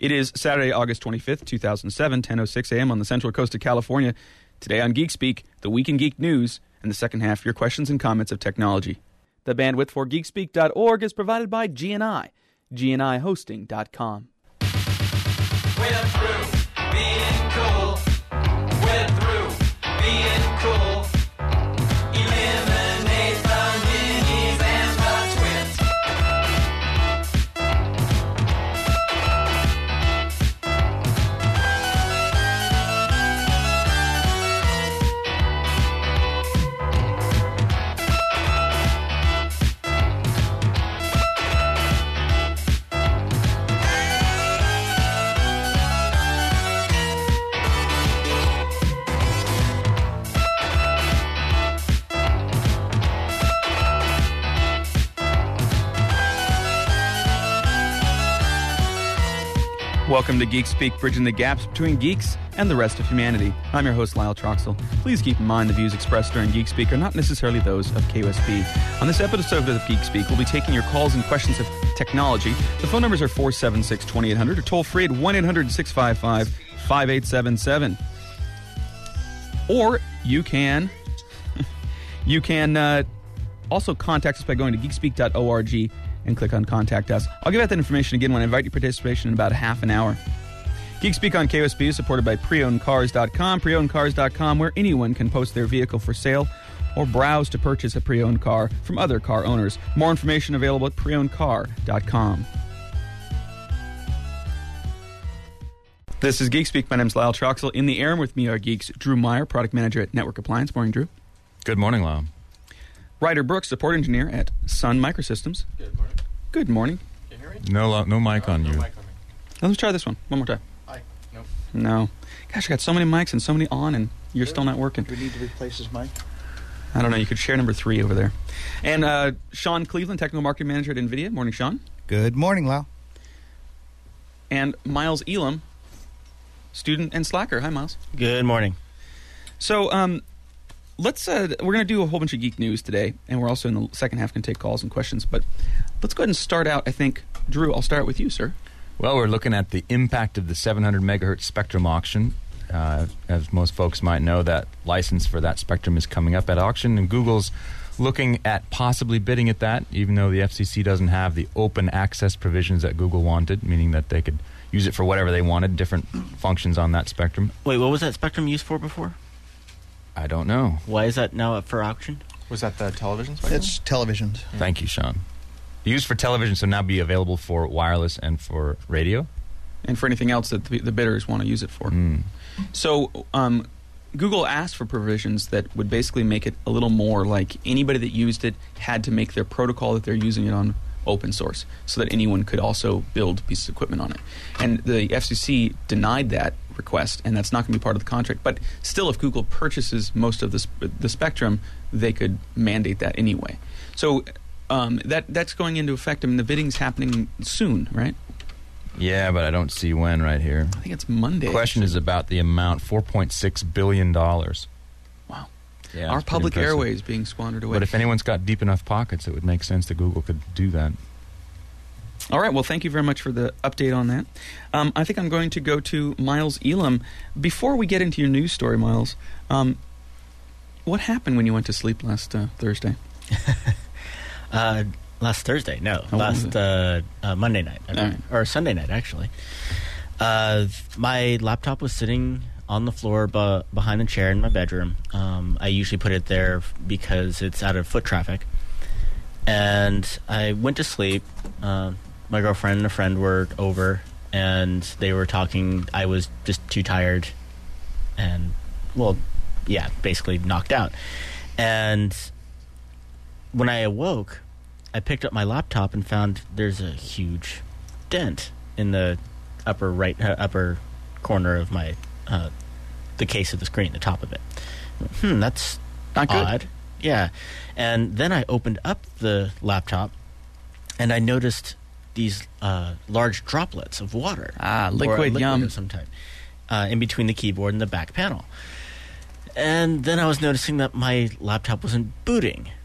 It is Saturday, August 25th, 2007, 10:06 a.m. on the Central Coast of California. Today on Geek Speak, the Week in Geek News, and the second half, your questions and comments of technology. The bandwidth for geekspeak.org is provided by GNI, GNIHosting.com. We're through being cool. We're through being cool. Eliminate the minis and the twins. Welcome to Geek Speak, bridging the gaps between geeks and the rest of humanity. I'm your host, Lyle Troxel. Please keep in mind the views expressed during Geek Speak are not necessarily those of KUSP. On this episode of Geek Speak, we'll be taking your calls and questions of technology. The phone numbers are 476-2800 or toll free at 1-800-655-5877. Or you can also contact us by going to geekspeak.org and click on Contact Us. I'll give out that information again when I invite your participation in about half an hour. Geek Speak on KOSP is supported by preownedcars.com, preownedcars.com, where anyone can post their vehicle for sale or browse to purchase a pre-owned car from other car owners. More information available at preownedcar.com. This is Geek Speak. My name is Lyle Troxel. In the air with me are geeks Drew Meyer, product manager at Network Appliance. Morning, Drew. Good morning, Lyle. Ryder Brooks, support engineer at Sun Microsystems. Good morning. Good morning. Can you hear me? No mic on you. No mic on me. Let's try this one more time. Hi. Nope. No. Gosh, I got so many mics and so many on, and you're still not working. Do we need to replace his mic? I don't know. You could share number 3 over there. And Sean Cleveland, technical marketing manager at NVIDIA. Morning, Sean. Good morning, Lyle. And Miles Elam, student and slacker. Hi, Miles. Good morning. So, let's we're going to do a whole bunch of geek news today, and we're also in the second half going to take calls and questions. But let's go ahead and start out. I think, Drew, I'll start with you, sir. Well, we're looking at the impact of the 700 megahertz spectrum auction. As most folks might know, that license for that spectrum is coming up at auction, and Google's looking at possibly bidding at that, even though the FCC doesn't have the open access provisions that Google wanted, meaning that they could use it for whatever they wanted, different functions on that spectrum. Wait, what was that spectrum used for before? I don't know. Why is that now up for auction? Was that the television spectrum? It's televisions. Thank you, Sean. Used for television, so now be available for wireless and for radio? And for anything else that the bidders want to use it for. So, Google asked for provisions that would basically make it a little more like anybody that used it had to make their protocol that they're using it on open source, so that anyone could also build pieces of equipment on it. And the FCC denied that request, and that's not going to be part of the contract. But still, if Google purchases most of the spectrum, they could mandate that anyway. So that's going into effect. I mean, the bidding's happening soon, right? Yeah, but I don't see when right here. I think it's Monday. The question is about the amount, $4.6 billion. Wow. Yeah, Our it's public pretty impressive. airways being squandered away. But if anyone's got deep enough pockets, it would make sense that Google could do that. All right, well, thank you very much for the update on that. I think I'm going to go to Miles Elam. Before we get into your news story, Miles, what happened when you went to sleep last Thursday? Last Thursday? No, Oh, last Monday night. Right. Or Sunday night, actually. My laptop was sitting on the floor behind the chair in my bedroom. I usually put it there because it's out of foot traffic. And I went to sleep. My girlfriend and a friend were over, and they were talking. I was just too tired and, well, yeah, basically knocked out. And when I awoke, I picked up my laptop and found there's a huge dent in the upper corner of my the case of the screen, the top of it. That's not good. Odd. Yeah. And then I opened up the laptop, and I noticed these large droplets of water. Liquid, yum. Of some type, in between the keyboard and the back panel. And then I was noticing that my laptop wasn't booting.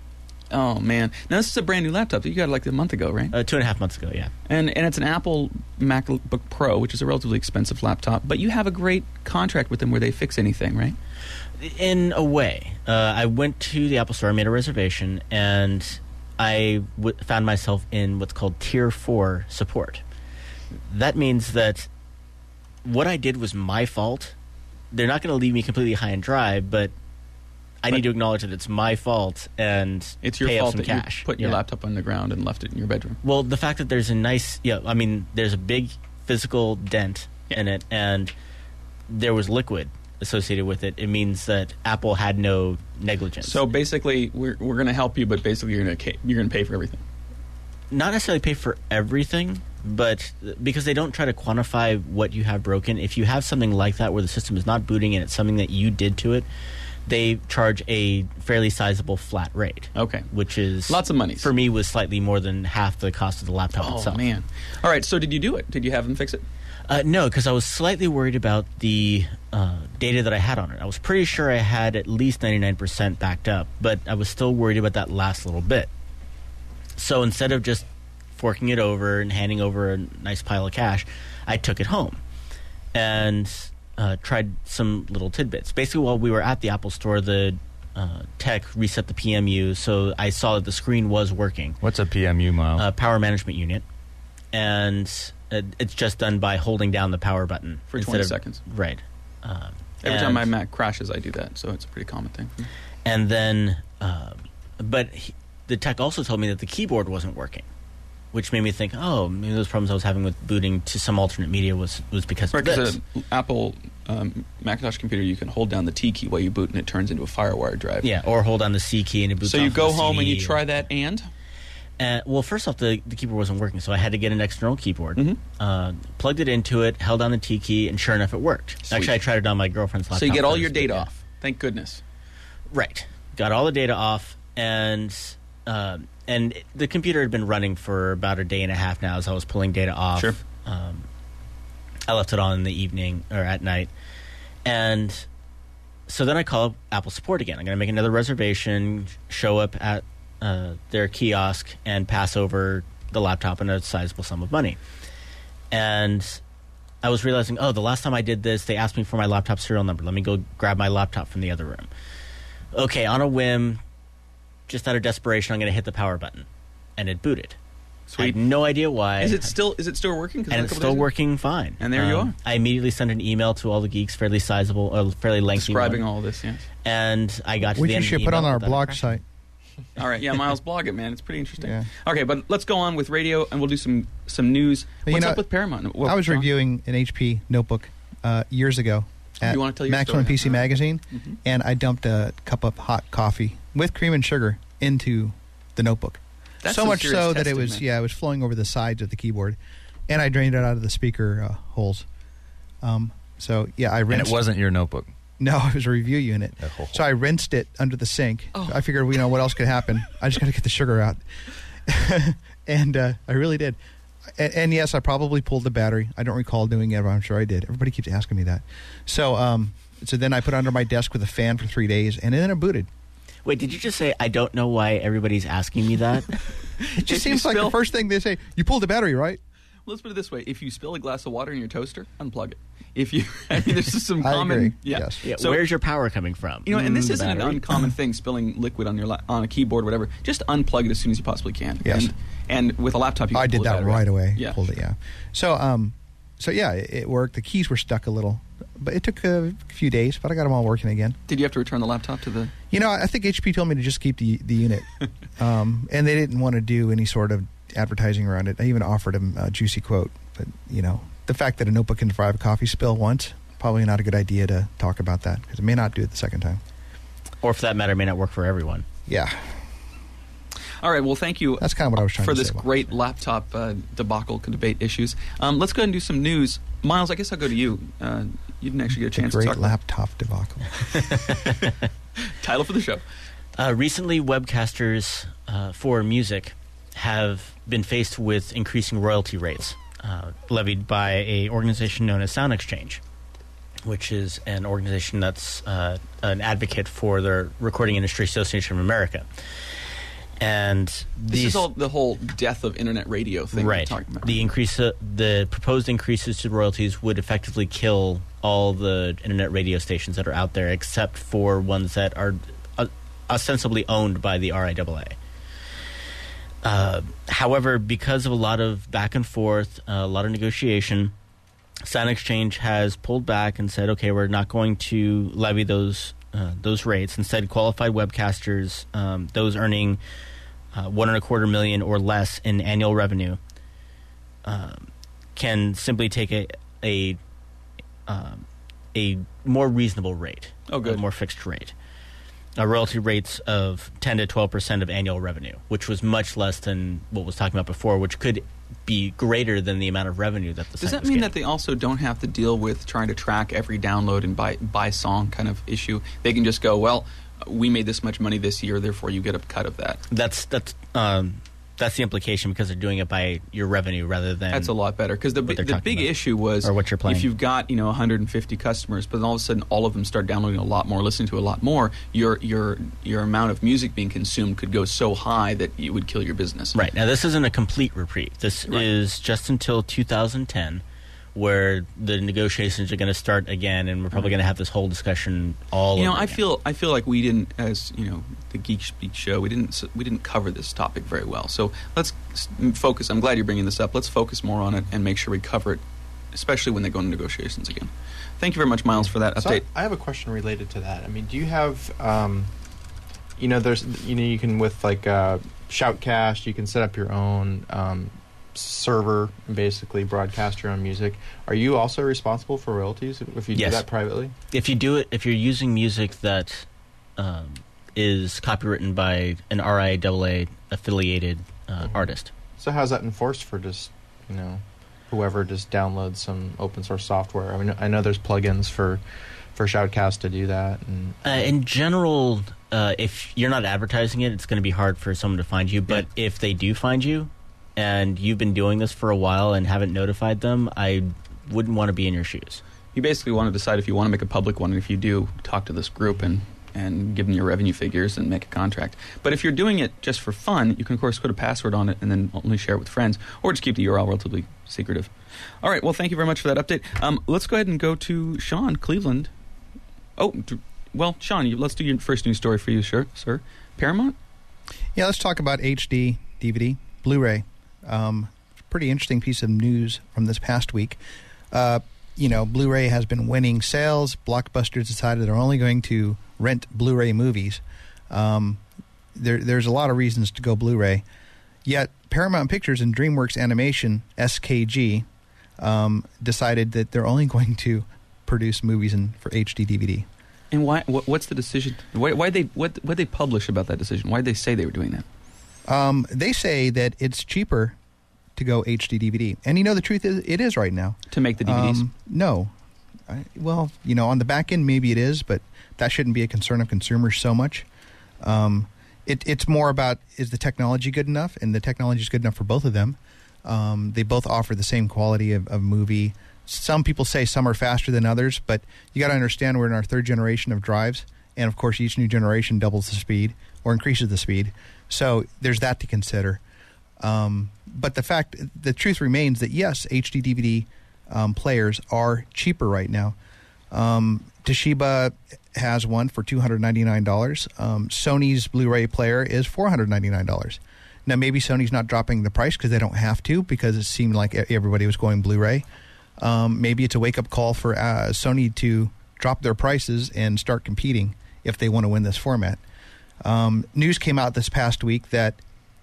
Oh man! Now this is a brand new laptop that you got like a month ago, right? 2.5 months ago, yeah. And it's an Apple MacBook Pro, which is a relatively expensive laptop. But you have a great contract with them where they fix anything, right? In a way. I went to the Apple Store, made a reservation, and I found myself in what's called Tier 4 support. That means that what I did was my fault. They're not going to leave me completely high and dry, but I need to acknowledge that it's my fault and It's your pay up fault some that cash. you put your laptop on the ground and left it in your bedroom. Well, the fact that there's there's a big physical dent in it, and there was liquid associated with it. It means that Apple had no negligence. So basically, we're going to help you, but basically you're going to pay for everything. Not necessarily pay for everything, but because they don't try to quantify what you have broken. If you have something like that where the system is not booting and it's something that you did to it, they charge a fairly sizable flat rate. Okay. Which is... Lots of money. For me, was slightly more than half the cost of the laptop itself. Oh, man. All right, so did you do it? Did you have them fix it? No, because I was slightly worried about the data that I had on it. I was pretty sure I had at least 99% backed up, but I was still worried about that last little bit. So instead of just forking it over and handing over a nice pile of cash, I took it home and tried some little tidbits. Basically, while we were at the Apple Store, the tech reset the PMU, so I saw that the screen was working. What's a PMU, Miles? Power Management Unit. And it's just done by holding down the power button. For 20 seconds. Right. Every time my Mac crashes, I do that, so it's a pretty common thing. And then, the tech also told me that the keyboard wasn't working, which made me think, oh, maybe those problems I was having with booting to some alternate media was because of this. Because an Apple Macintosh computer, you can hold down the T key while you boot, and it turns into a FireWire drive. Yeah, or hold down the C key and it boots So you off go the home and CD you try that, and? Well, first off, the keyboard wasn't working, so I had to get an external keyboard. Plugged it into it, held down the T key, and sure enough, it worked. Sweet. Actually, I tried it on my girlfriend's laptop. So you get all first, your data but, yeah. off. Thank goodness. Right. Got all the data off, and the computer had been running for about a day and a half now as I was pulling data off. Sure. I left it on in the evening or at night. And so then I call up Apple support again. I'm going to make another reservation, show up at their kiosk, and pass over the laptop and a sizable sum of money. And I was realizing, the last time I did this, they asked me for my laptop serial number. Let me go grab my laptop from the other room. Okay, on a whim, just out of desperation, I'm going to hit the power button. And it booted. Sweet. I had no idea why. Is it still working? 'Cause And a it's couple still days ago- working fine. And there you are. I immediately sent an email to all the geeks, fairly sizable, fairly lengthy Describing one. all this, yes. And I got to Which the you end of should the put on email our without a blog crash. site. All right, yeah, Miles, blog it, man. It's pretty interesting. Yeah. Okay, but let's go on with radio, and we'll do some news. But What's up with Paramount? Well, I was John? reviewing an HP notebook years ago at You wanna tell your Maximum story? PC Magazine, Mhm. and I dumped a cup of hot coffee with cream and sugar into the notebook. That's so some much serious so that it testing, was man. it was flowing over the sides of the keyboard, and I drained it out of the speaker holes. So yeah, I And rinsed. it wasn't your notebook. No, it was a review unit. Oh. So I rinsed it under the sink. Oh. I figured, what else could happen? I just got to get the sugar out. And I really did. And yes, I probably pulled the battery. I don't recall doing it, but I'm sure I did. Everybody keeps asking me that. So so then I put it under my desk with a fan for 3 days, and then I booted. Wait, did you just say, I don't know why everybody's asking me that? It just If you seems like the spill- first thing they say, you pulled the battery, right? Let's put it this way: if you spill a glass of water in your toaster, unplug it. If you, I mean, there's just some I common. agree. Yeah. Yes. Yeah, So where's your power coming from? and this The isn't an battery? uncommon thing. Spilling liquid on your on a keyboard, whatever. Just unplug it as soon as you possibly can. Yes. And with a laptop, you can I pull did the that battery right out. away. Yeah. Pulled it, yeah. So yeah, it worked. The keys were stuck a little, but it took a few days, but I got them all working again. Did you have to return the laptop to the? I think HP told me to just keep the unit, and they didn't want to do any sort of advertising around it. I even offered them a juicy quote, but the fact that a notebook can survive a coffee spill once, probably not a good idea to talk about that because it may not do it the second time. Or for that matter, may not work for everyone. Yeah, All right. Well, thank you. that's kind of what I was trying for to this say about great it. laptop debacle debate issues. Let's go ahead and do some news. Miles, I guess I'll go to you. You didn't actually get a The chance to great talk about laptop debacle. title for the show. Recently, webcasters for music have been faced with increasing royalty rates levied by an organization known as Sound Exchange, which is an organization that's an advocate for the Recording Industry Association of America. And This is all the whole death of internet radio thing we're right. talking about. The proposed increases to royalties would effectively kill all the internet radio stations that are out there, except for ones that are ostensibly owned by the RIAA. However, because of a lot of back and forth, a lot of negotiation, Sound Exchange has pulled back and said, okay, we're not going to levy those rates. Instead, qualified webcasters, those earning $1.25 million or less in annual revenue, can simply take a more reasonable rate, Oh, good. a more fixed rate. Royalty rates of 10 to 12% of annual revenue, which was much less than what was talking about before, which could be greater than the amount of revenue that the Does site that was mean getting. that they also don't have to deal with trying to track every download and by song kind of issue? They can just go, well, we made this much money this year, therefore you get a cut of that. That's the implication, because they're doing it by your revenue rather than That's a lot better, because the what they're big talking about. issue was Or what you're playing. if you've got 150 customers, but then all of a sudden all of them start downloading a lot more, listening to a lot more, your amount of music being consumed could go so high that it would kill your business. Right. Now, this isn't a complete reprieve. This Right. is just until 2010, where the negotiations are going to start again, and we're probably going to have this whole discussion all over I again. feel like we didn't, as the Geek Speak show, we didn't cover this topic very well. So let's focus. I'm glad you're bringing this up. Let's focus more on it and make sure we cover it, especially when they go into negotiations again. Thank you very much, Miles, for that So update. I have a question related to that. I mean, do you have, there's, you can with like Shoutcast, you can set up your own server and basically broadcast your own music. Are you also responsible for royalties if you Yes. do that privately? If you do it, if you're using music that is copywritten by an RIAA affiliated artist. So how's that enforced for just, whoever just downloads some open source software? I mean, I know there's plugins for Shoutcast to do that. And In general, if you're not advertising it, it's going to be hard for someone to find you. But if they do find you, and you've been doing this for a while and haven't notified them, I wouldn't want to be in your shoes. You basically want to decide if you want to make a public one, and if you do, talk to this group and give them your revenue figures and make a contract. But if you're doing it just for fun, you can, of course, put a password on it and then only share it with friends, or just keep the URL relatively secretive. All right, well, thank you very much for that update. Let's go ahead and go to Sean, Cleveland. Sean, let's do your first news story for you, sir. Paramount? Yeah, let's talk about HD, DVD, Blu-ray. Pretty interesting piece of news from this past week. Blu-ray has been winning sales. Blockbuster decided they're only going to rent Blu-ray movies. There's a lot of reasons to go Blu-ray. Yet Paramount Pictures and DreamWorks Animation, SKG, decided that they're only going to produce movies for HD DVD. And why? What's the decision? What they publish about that decision? Why did they say they were doing that? They say that it's cheaper to go HD DVD. And the truth is, it is right now. To make the DVDs? No. On the back end, maybe it is, but that shouldn't be a concern of consumers so much. It's more about, is the technology good enough? And the technology is good enough for both of them. They both offer the same quality of movie. Some people say some are faster than others, but you got to understand we're in our third generation of drives. And, of course, each new generation doubles the speed or increases the speed. So there's that to consider. But the truth remains that, yes, HD DVD players are cheaper right now. Toshiba has one for $299. Sony's Blu-ray player is $499. Now, maybe Sony's not dropping the price because they don't have to, because it seemed like everybody was going Blu-ray. Maybe it's a wake-up call for Sony to drop their prices and start competing if they want to win this format. News came out this past week that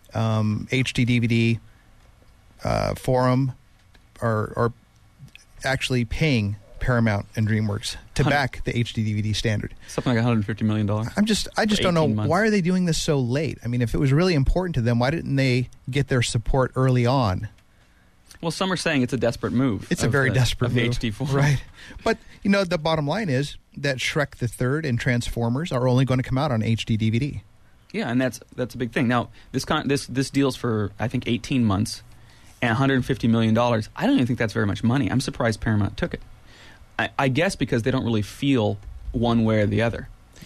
HD DVD Forum are actually paying Paramount and DreamWorks to back the HD DVD standard. Something like $150 million. I just don't know, 18 months. why are they doing this so late? I mean, if it was really important to them, why didn't they get their support early on? Well, some are saying it's a desperate move. It's a very desperate move. HD4. Right. But, the bottom line is that Shrek the Third and Transformers are only going to come out on HD DVD. Yeah, and that's a big thing. Now, this deal's for, I think, 18 months and $150 million. I don't even think that's very much money. I'm surprised Paramount took it. I guess because they don't really feel one way or the other.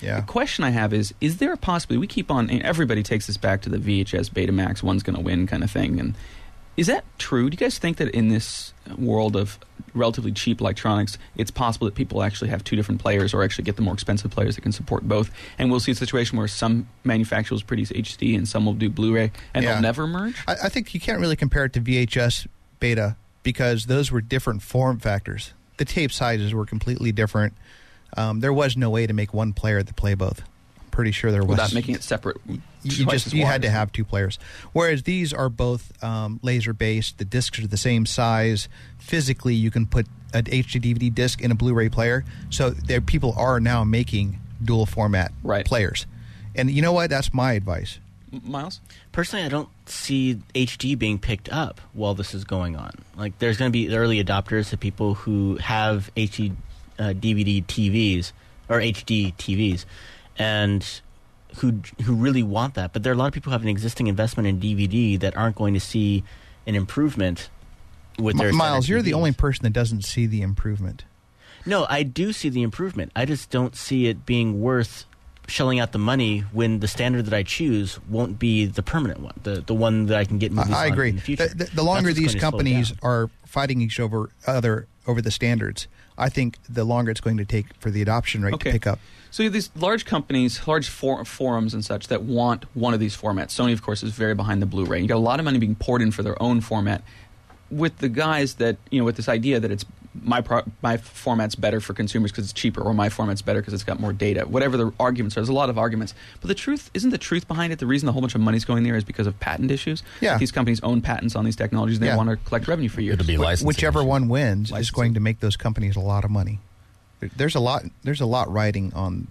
Yeah. The question I have is there a possibility, we keep on, and everybody takes this back to the VHS Betamax, one's going to win kind of thing, and is that true? Do you guys think that in this world of relatively cheap electronics, it's possible that people actually have two different players or actually get the more expensive players that can support both? And we'll see a situation where some manufacturers produce HD and some will do Blu-ray, and Yeah. they'll never merge? I think you can't really compare it to VHS Beta because those were different form factors. The tape sizes were completely different. There was no way to make one player that play both. I'm pretty sure there was. Without making it separate. You had to have two players. Whereas these are both laser based. The discs are the same size. Physically, you can put an HD DVD disc in a Blu-ray player. So people are now making dual format players. And you know what? That's my advice. Miles? Personally, I don't see HD being picked up while this is going on. Like, there's going to be the early adopters, the people who have HD DVD TVs or HD TVs, and who really want that. But there are a lot of people who have an existing investment in DVD that aren't going to see an improvement with their Miles, standard you're the TVs. only person that doesn't see the improvement. No, I do see the improvement. I just don't see it being worth shelling out the money when the standard that I choose won't be the permanent one, the one that I can get movies I on agree. in the future. The longer That's what's these going to slow it companies down. are fighting each over the standards, I think the longer it's going to take for the adoption rate to pick up. So you have these large companies, large forums and such that want one of these formats. Sony, of course, is very behind the Blu-ray. You got a lot of money being poured in for their own format. With the guys that, with this idea that it's my format's better for consumers because it's cheaper, or my format's better because it's got more data. Whatever the arguments are, there's a lot of arguments. But isn't the truth behind it, the reason a whole bunch of money's going there is because of patent issues? Yeah. These companies own patents on these technologies and they want to collect revenue for years. It'll be licensing. Whichever one wins is Licensing. going to make those companies a lot of money. There's a lot riding on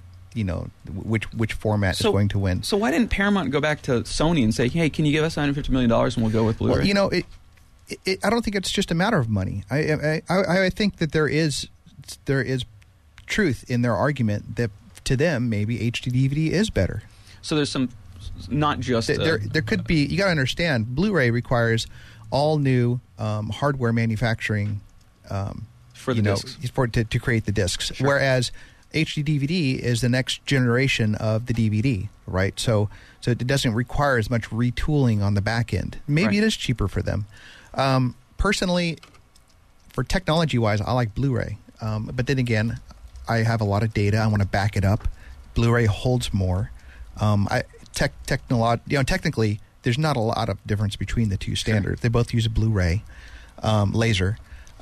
which format is going to win. So why didn't Paramount go back to Sony and say, hey, can you give us $150 million and we'll go with Blu-ray? Well, I don't think it's just a matter of money. I think that there is truth in their argument that to them maybe HD DVD is better. So there's some, not just There could be. You got to understand, Blu-ray requires all new hardware manufacturing for the discs. to create the discs. Sure. Whereas HD DVD is the next generation of the DVD, right? So it doesn't require as much retooling on the back end. Maybe it is cheaper for them. Personally, for technology-wise, I like Blu-ray. But then again, I have a lot of data. I want to back it up. Blu-ray holds more. Technically, there's not a lot of difference between the two standards. They both use a Blu-ray laser.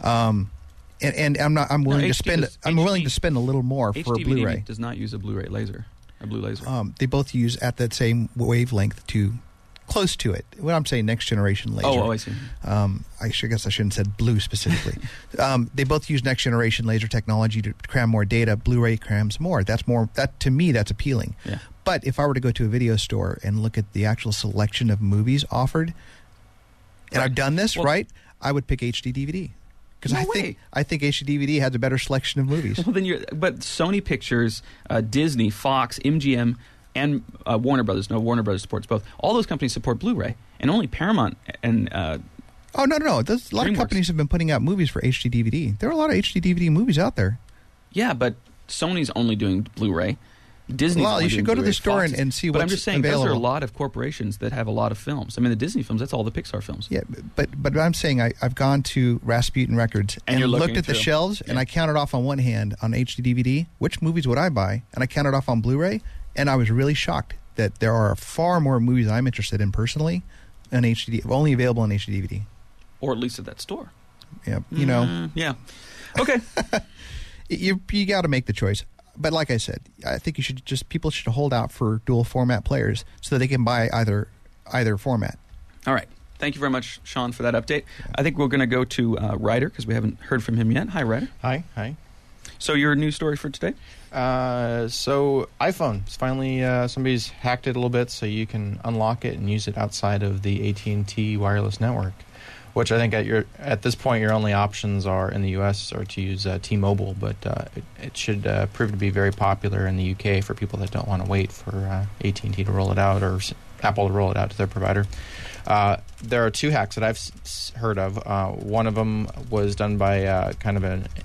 And I'm willing to spend. I'm willing to spend a little more for a HD Blu-ray. does not use a Blu-ray laser, a blue laser. They both use at that same wavelength to close to it. When I'm saying next generation laser. Oh, I see. I guess I shouldn't have said blue specifically. They both use next generation laser technology to cram more data. Blu-ray crams more. That to me, that's appealing. Yeah. But if I were to go to a video store and look at the actual selection of movies offered, and I've done this, right, I would pick HD DVD. Because No way. I think HD DVD has a better selection of movies. Well, but Sony Pictures, Disney, Fox, MGM, and Warner Brothers. No, Warner Brothers supports both. All those companies support Blu-ray, and only Paramount and Oh, no. A lot of DreamWorks. companies have been putting out movies for HD DVD. There are a lot of HD DVD movies out there. yeah, but Sony's only doing Blu-ray. Disney's Well, only you should doing go to the Blu-ray. store Fox is- and see But I'm what's just saying, those are a available. lot of corporations that have a lot of films. I mean, the Disney films, that's all the Pixar films. Yeah, but I'm saying I've gone to Rasputin Records And you're looked looking at the through. shelves, and Yeah. I counted off on one hand on HD DVD which movies would I buy, and I counted off on Blu-ray, and I was really shocked that there are far more movies I'm interested in personally on HD, only available on HD DVD. Or at least at that store. Yeah, Yeah. Okay. you got to make the choice. But like I said, I think people should hold out for dual format players so that they can buy either format. All right. Thank you very much, Sean, for that update. I think we're going to go to Ryder because we haven't heard from him yet. Hi, Ryder. Hi. So your news story for today? So iPhone, it's finally somebody's hacked it a little bit, so you can unlock it and use it outside of the AT&T wireless network. Which I think at this point your only options are in the U.S. are to use T-Mobile, but it should prove to be very popular in the U.K. for people that don't want to wait for AT&T to roll it out or Apple to roll it out to their provider. There are two hacks that I've heard of. One of them was done by kind of an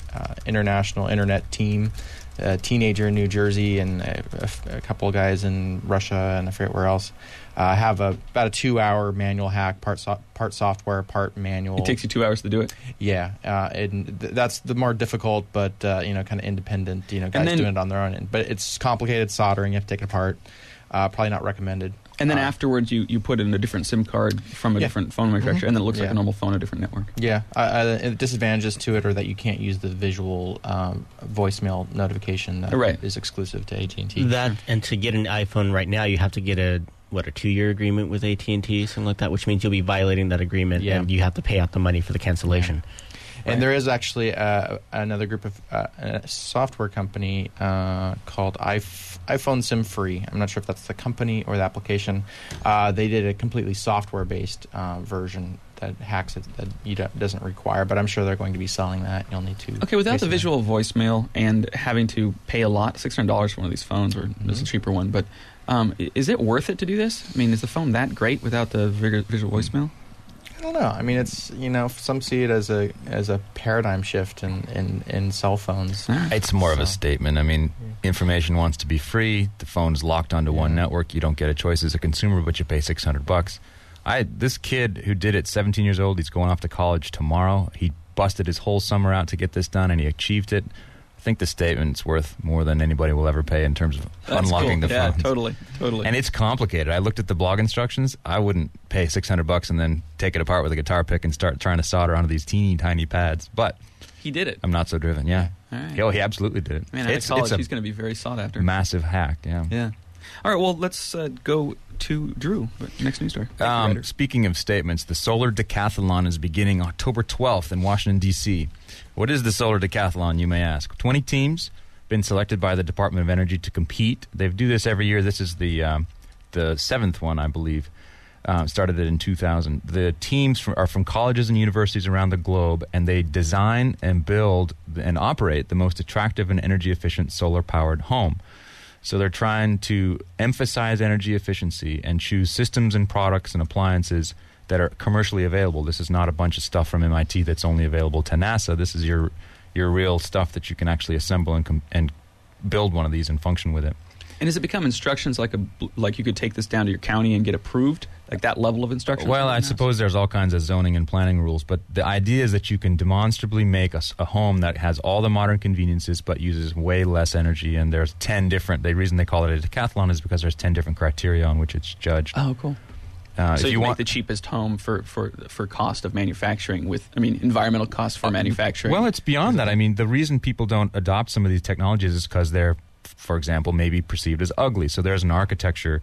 international internet team, a teenager in New Jersey and a couple of guys in Russia and I forget where else. Have about a 2-hour manual hack, part software, part manual. It takes you 2 hours to do it. Yeah, and that's the more difficult, but kind of independent. Guys then- doing it on their own. But it's complicated soldering. You have to take it apart. Probably not recommended. And then afterwards, you put in a different SIM card from a different phone manufacturer, and then it looks like a normal phone, a different network. Yeah, disadvantages to it are that you can't use the visual voicemail notification that is exclusive to AT&T. That, and to get an iPhone right now, you have to get a 2-year agreement with AT&T, something like that, which means you'll be violating that agreement, and you have to pay out the money for the cancellation. And there is actually another group of a software company called iPhone SIM Free. I'm not sure if that's the company or the application. They did a completely software-based version that hacks it that doesn't require, but I'm sure they're going to be selling that. You'll need to. Okay, without the visual voicemail and having to pay a lot, $600 for one of these phones, or there's a cheaper one, but is it worth it to do this? I mean, is the phone that great without the visual voicemail? I don't know. I mean, it's some see it as a paradigm shift in cell phones. It's more of a statement. I mean, information wants to be free. The phone's locked onto one network. You don't get a choice as a consumer, but you pay $600. This kid who did it, 17 years old, he's going off to college tomorrow. He busted his whole summer out to get this done, and he achieved it. I think the statement's worth more than anybody will ever pay in terms of unlocking the phone. Yeah, totally. And it's complicated. I looked at the blog instructions. I wouldn't pay $600 and then take it apart with a guitar pick and start trying to solder onto these teeny tiny pads. But he did it. I'm not so driven. Yeah. All right. Oh, he absolutely did it. Man, at college, he's going to be very sought after. Massive hack. Yeah. Yeah. All right. Well, let's go to Drew. Next news story. Speaking of statements, the Solar Decathlon is beginning October 12th in Washington, D.C. What is the Solar Decathlon, you may ask? 20 teams been selected by the Department of Energy to compete. They do this every year. This is the seventh one, I believe. Started it in 2000. The teams are from colleges and universities around the globe, and they design and build and operate the most attractive and energy-efficient solar-powered home. So they're trying to emphasize energy efficiency and choose systems and products and appliances that are commercially available. This is not a bunch of stuff from MIT that's only available to NASA. This is your real stuff that you can actually assemble and build one of these and function with it. And does it become instructions like you could take this down to your county and get approved? Like that level of instructions? Well, I suppose there's all kinds of zoning and planning rules, but the idea is that you can demonstrably make a home that has all the modern conveniences but uses way less energy, and there's 10 different... The reason they call it a decathlon is because there's 10 different criteria on which it's judged. Oh, cool. So you want the cheapest home for cost of manufacturing environmental costs for manufacturing. Well, it's beyond that. I mean, the reason people don't adopt some of these technologies is because they're, for example, maybe perceived as ugly. So there's an architecture...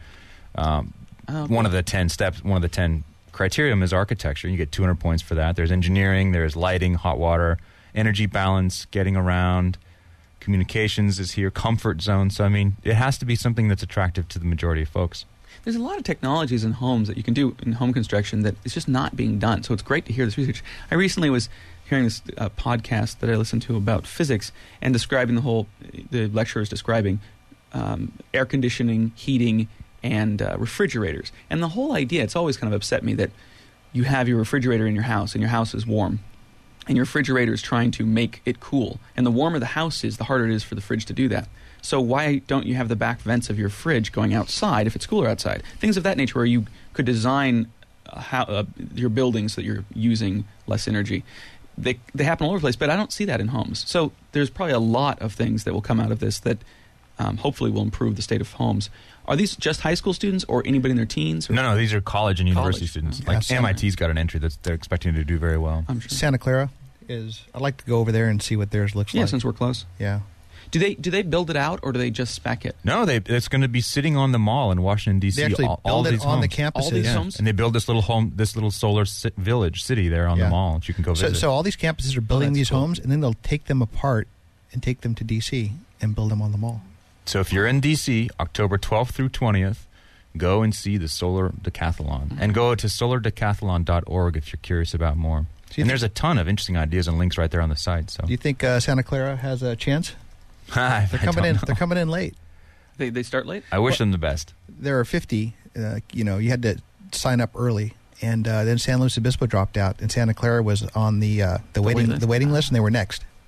One of the 10 steps, one of the 10 criterion is architecture. You get 200 points for that. There's engineering, there's lighting, hot water, energy balance, getting around, communications is here, comfort zone. So, I mean, it has to be something that's attractive to the majority of folks. There's a lot of technologies in homes that you can do in home construction that is just not being done. So it's great to hear this research. I recently was hearing this podcast that I listened to about physics and describing the lecturer is describing air conditioning, heating, and refrigerators. And the whole idea, it's always kind of upset me that you have your refrigerator in your house and your house is warm and your refrigerator is trying to make it cool. And the warmer the house is, the harder it is for the fridge to do that. So why don't you have the back vents of your fridge going outside if it's cooler outside? Things of that nature where you could design your buildings so that you're using less energy. They happen all over the place, but I don't see that in homes. So there's probably a lot of things that will come out of this that hopefully will improve the state of homes. Are these just high school students or anybody in their teens? Or? No, these are college and university students. Yeah, like MIT's got an entry that they're expecting to do very well. I'm sure. Santa Clara is... I'd like to go over there and see what theirs looks like. Yeah, since we're close. Yeah. Do they build it out or do they just spec it? No, it's going to be sitting on the mall in Washington, D.C. They actually all build these it on homes. the campuses. All these homes? And they build this little solar village city there on the mall that you can go visit. So all these campuses are building these cool. homes, and then they'll take them apart and take them to D.C. and build them on the mall. So if you're in D.C., October 12th through 20th, go and see the Solar Decathlon. And go to solardecathlon.org if you're curious about more. And there's a ton of interesting ideas and links right there on the site. So do you think Santa Clara has a chance? They're coming in. They're coming in late. They start late? I wish them the best. There are 50. You had to sign up early, and then San Luis Obispo dropped out, and Santa Clara was on the waiting list, and they were next.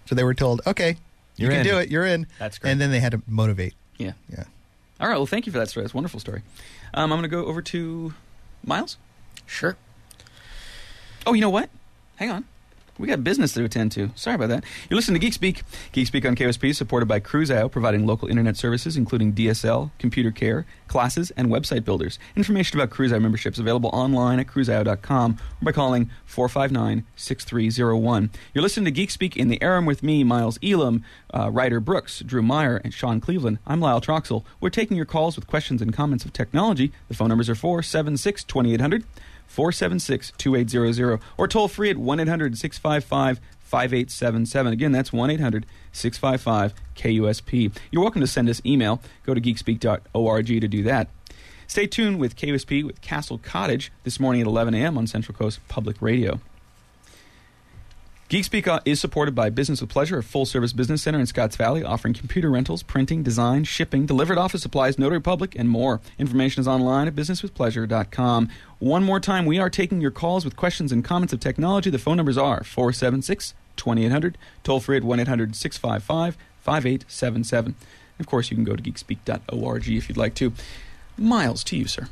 So they were told, okay, you You're can in. do it. You're in. That's great. And then they had to motivate. Yeah. Yeah. All right. Well, thank you for that story. That's a wonderful story. I'm going to go over to Miles. Sure. Oh, you know what? Hang on. We got business to attend to. Sorry about that. You're listening to Geek Speak. Geek Speak on KOSP is supported by Cruise.io, providing local internet services, including DSL, computer care, classes, and website builders. Information about Cruise.io memberships available online at cruise.io.com or by calling 459-6301. You're listening to Geek Speak in the Aram with me, Miles Elam, Ryder Brooks, Drew Meyer, and Sean Cleveland. I'm Lyle Troxel. We're taking your calls with questions and comments of technology. The phone numbers are 476-2800. 476-2800 or toll free at 1-800-655-5877. Again, that's 1-800-655-KUSP. You're welcome to send us email. Go to geekspeak.org to do that. Stay tuned with KUSP with Castle Cottage this morning at 11 a.m. on Central Coast Public Radio. GeekSpeak is supported by Business with Pleasure, a full-service business center in Scotts Valley, offering computer rentals, printing, design, shipping, delivered office supplies, notary public, and more. Information is online at businesswithpleasure.com. One more time, we are taking your calls with questions and comments of technology. The phone numbers are 476-2800, toll free at 1-800-655-5877. Of course, you can go to geekspeak.org if you'd like to. Miles, to you, sir.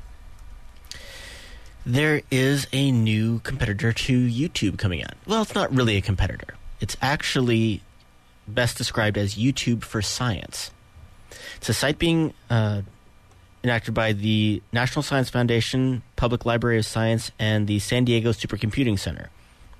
There is a new competitor to YouTube coming out. Well, it's not really a competitor. It's actually best described as YouTube for Science. It's a site being enacted by the National Science Foundation, Public Library of Science, and the San Diego Supercomputing Center.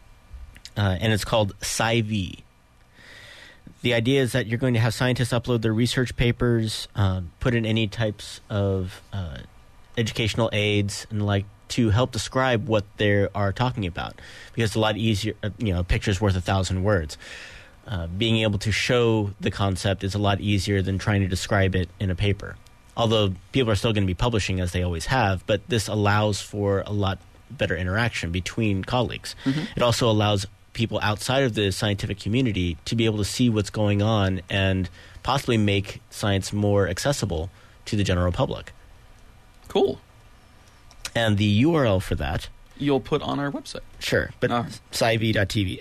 And it's called Sci-V. The idea is that you're going to have scientists upload their research papers, put in any types of educational aids, and like to help describe what they are talking about, because it's a lot easier. A picture's worth 1,000 words. Being able to show the concept is a lot easier than trying to describe it in a paper. Although people are still going to be publishing as they always have, but this allows for a lot better interaction between colleagues. Mm-hmm. It also allows people outside of the scientific community to be able to see what's going on and possibly make science more accessible to the general public. Cool. And the URL for that... You'll put on our website. Sure, but scive.tv.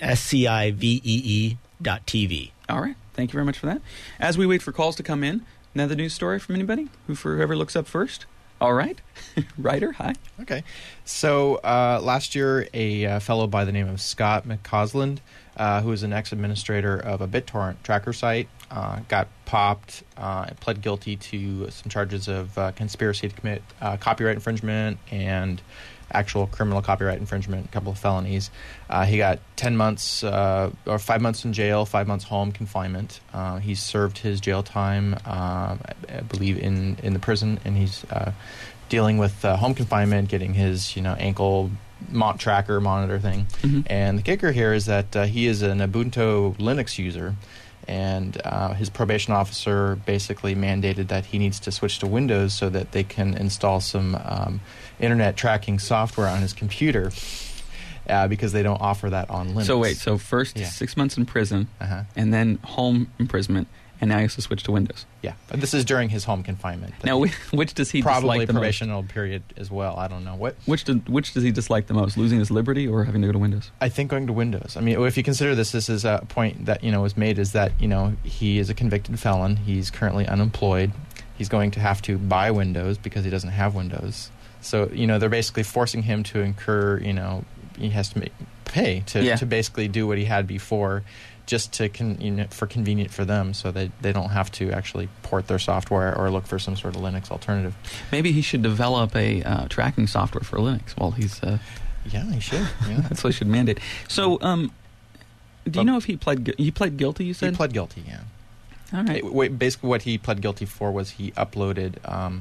SCIVEE.tv. All right. Thank you very much for that. As we wait for calls to come in, another news story from anybody? Whoever looks up first? All right. Ryder, hi. Okay. So last year, a fellow by the name of Scott McCausland, who is an ex-administrator of a BitTorrent tracker site, got popped, pled guilty to some charges of conspiracy to commit copyright infringement and actual criminal copyright infringement, a couple of felonies. He got 10 months or 5 months in jail, 5 months home confinement. He's served his jail time, I believe, in the prison, and he's dealing with home confinement, getting his ankle tracker monitor thing. Mm-hmm. And the kicker here is that he is an Ubuntu Linux user, and his probation officer basically mandated that he needs to switch to Windows so that they can install some internet tracking software on his computer, because they don't offer that on Linux. So wait, first 6 months in prison, and then home imprisonment, and now he has to switch to Windows. Yeah, but this is during his home confinement. Now, which does he probably dislike the most? probational period as well. I don't know what. Which does he dislike the most? Losing his liberty or having to go to Windows? I think going to Windows. I mean, if you consider this is a point that was made, is that he is a convicted felon. He's currently unemployed. He's going to have to buy Windows because he doesn't have Windows. So they're basically forcing him to incur. He has to pay to basically do what he had before, just to for convenient for them, so they don't have to actually port their software or look for some sort of Linux alternative. Maybe he should develop a tracking software for Linux while he's... Yeah, he should. Yeah. That's what he should mandate. So, do you know if he pled guilty, you said? He pled guilty, yeah. All right. Basically, what he pled guilty for was he uploaded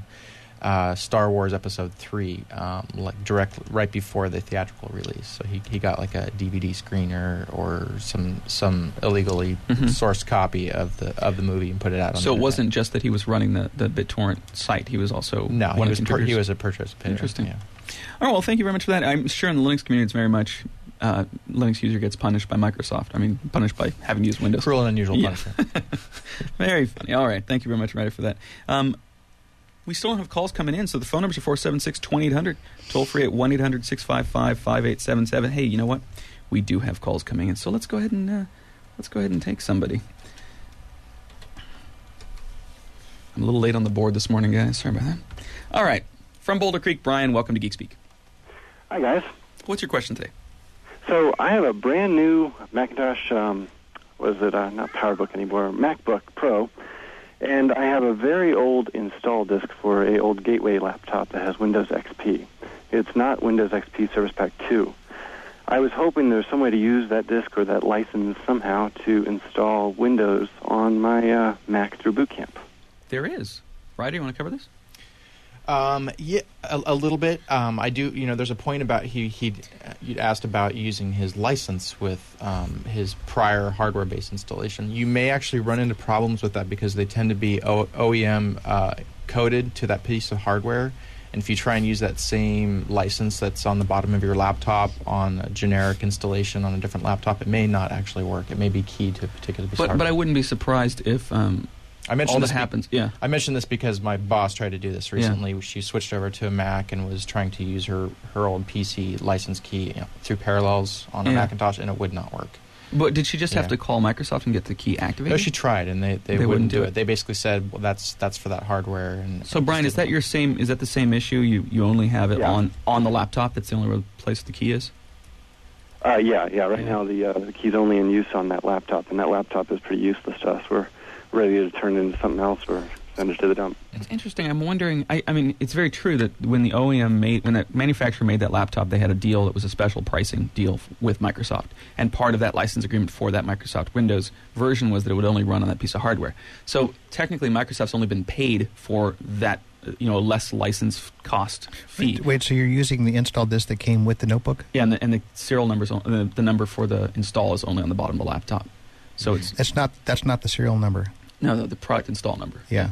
Star Wars Episode 3 right before the theatrical release. So he got like a DVD screener or some illegally sourced copy of the movie and put it out on the internet. Wasn't just that he was running the BitTorrent site, he was also one of the contributors? He was a participator. Interesting. Yeah. All right, well, thank you very much for that. I'm sure in the Linux community it's very much Linux user gets punished by Microsoft. I mean, punished by having to use Windows. Cruel and unusual punishment. Very funny. All right, thank you very much, Ryder, for that. We still don't have calls coming in, so the phone numbers are 476-2800, toll free at 1-800-655-5877. Hey, you know what? We do have calls coming in, so let's go ahead and Let's go ahead and take somebody. I'm a little late on the board this morning, guys. Sorry about that. All right. From Boulder Creek, Brian, welcome to Geek Speak. Hi, guys. What's your question today? So I have a brand new Macintosh, not PowerBook anymore, MacBook Pro, and I have a very old install disk for a old Gateway laptop that has Windows XP. It's not Windows XP Service Pack 2. I was hoping there's some way to use that disk or that license somehow to install Windows on my Mac through Boot Camp. There is. Ryder, you want to cover this? Yeah, a little bit. I do. There's a point about you'd asked about using his license with his prior hardware-based installation. You may actually run into problems with that because they tend to be OEM coded to that piece of hardware. And if you try and use that same license that's on the bottom of your laptop on a generic installation on a different laptop, it may not actually work. It may be keyed to a particular piece of hardware. But I wouldn't be surprised if I mentioned all this that happens. Yeah. I mentioned this because my boss tried to do this recently. Yeah. She switched over to a Mac and was trying to use her old PC license key through Parallels on a Macintosh, and it would not work. But did she just have to call Microsoft and get the key activated? No, she tried, and they wouldn't do it. They basically said, "Well, that's for that hardware." And so, Brian, is that the same issue? You only have it on the laptop. That's the only place the key is. Yeah. Right now, the key's only in use on that laptop, and that laptop is pretty useless to us. We're ready to turn it into something else or send it to the dump. It's interesting. I'm wondering. I mean, it's very true that when the when the manufacturer made that laptop, they had a deal that was a special pricing deal with Microsoft, and part of that license agreement for that Microsoft Windows version was that it would only run on that piece of hardware. So technically, Microsoft's only been paid for that, less license cost fee. Wait, so you're using the install disk that came with the notebook? Yeah, and the serial numbers, the number for the install is only on the bottom of the laptop. So that's not the serial number. No, the product install number. Yeah.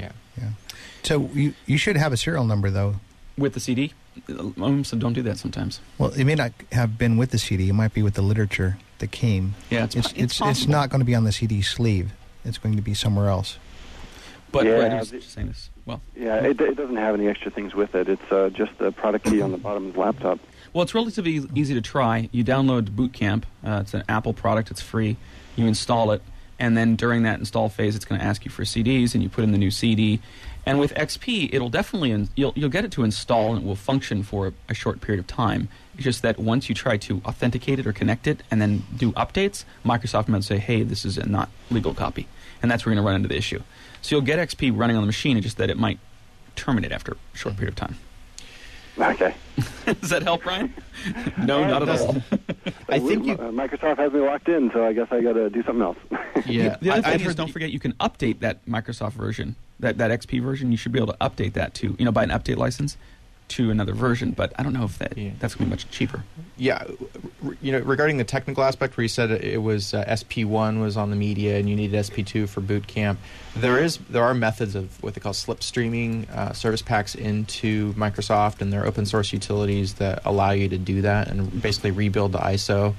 So you should have a serial number, though. With the CD? So don't do that sometimes. Well, it may not have been with the CD. It might be with the literature that came. Yeah, it's not going to be on the CD sleeve. It's going to be somewhere else. But saying this. Well, yeah, it doesn't have any extra things with it. It's just the product key on the bottom of the laptop. Well, it's relatively easy to try. You download Boot Camp. It's an Apple product. It's free. You install it. And then during that install phase, it's going to ask you for CDs, and you put in the new CD. And with XP, it'll definitely you'll get it to install, and it will function for a short period of time. It's just that once you try to authenticate it or connect it and then do updates, Microsoft might say, hey, this is a not legal copy. And that's where you're going to run into the issue. So you'll get XP running on the machine, it's just that it might terminate after a short period of time. Okay. Does that help, Brian? No, not at all. I think Microsoft has me locked in, so I guess I got to do something else. Yeah. The other thing is, don't forget, you can update that Microsoft version, that XP version. You should be able to update that to, buy an update license to another version. But I don't know if that's going to be much cheaper. Yeah. Regarding the technical aspect, where you said it was SP1 was on the media and you needed SP2 for Boot Camp, there are methods of what they call slipstreaming service packs into Microsoft, and there are open source utilities that allow you to do that and basically rebuild the ISO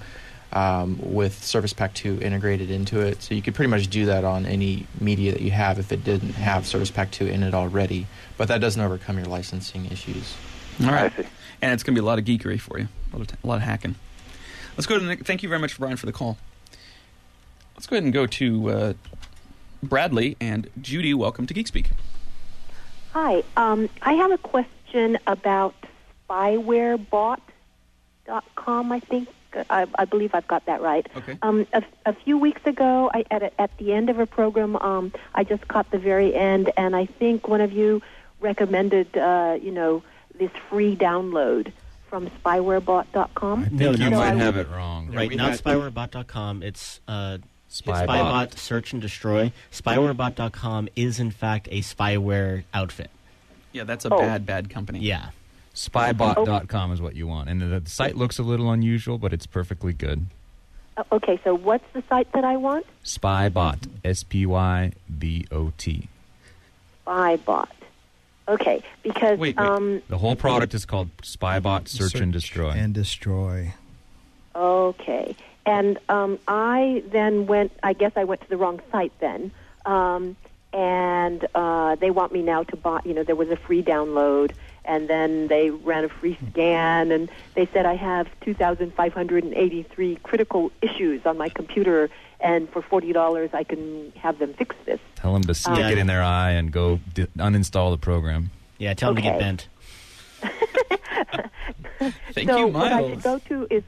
with Service Pack 2 integrated into it. So you could pretty much do that on any media that you have if it didn't have Service Pack 2 in it already. But that doesn't overcome your licensing issues. All right. I see. And it's going to be a lot of geekery for you, a lot of hacking. Let's go to Nick. Thank you very much, Brian, for the call. Let's go ahead and go to Bradley and Judy. Welcome to Geek Speak. Hi. I have a question about SpywareBot.com, I think. I believe I've got that right. Okay. A few weeks ago, at the end of a program, I just caught the very end, and I think one of you recommended, this free download from SpywareBot.com. I think you might have it wrong. Right, not SpywareBot.com. It's Spybot Search and Destroy. SpywareBot.com is, in fact, a spyware outfit. Yeah, that's a bad company. Yeah. Spybot.com is what you want. And the site looks a little unusual, but it's perfectly good. Okay, so what's the site that I want? Spybot. SPYBOT. Spybot. Okay, because... Wait. The whole product is called Spybot Search and Destroy. And Destroy. Okay. And I then went to the wrong site then. And they want me now to buy, there was a free download, and then they ran a free scan, and they said I have 2,583 critical issues on my computer, and for $40 I can have them fix this. Tell them to stick Yeah. it in their eye and go uninstall the program. Yeah, tell them to get Okay. bent. Thank so you, what I Miles. should go to is